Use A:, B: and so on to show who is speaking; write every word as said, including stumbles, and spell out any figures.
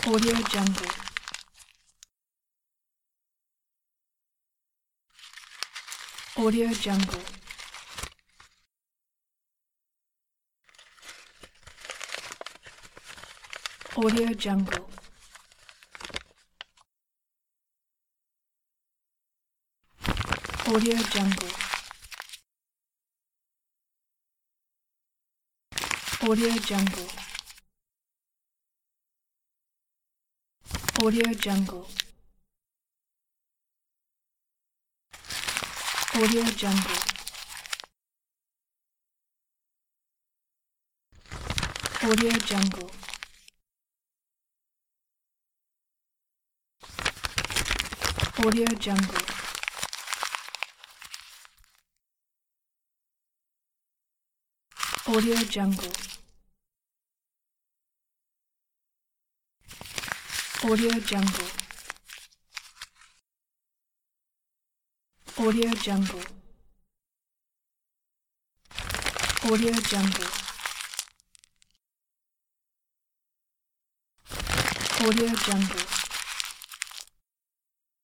A: Audio Jungle. Audio Jungle. Audio Jungle. Audio Jungle. Audio Jungle. Audio Jungle. Audio Jungle. Audio Jungle. Audio Jungle. Audio Jungle. Audio Jungle. Audio Jungle. Audio Jungle. Audio Jungle.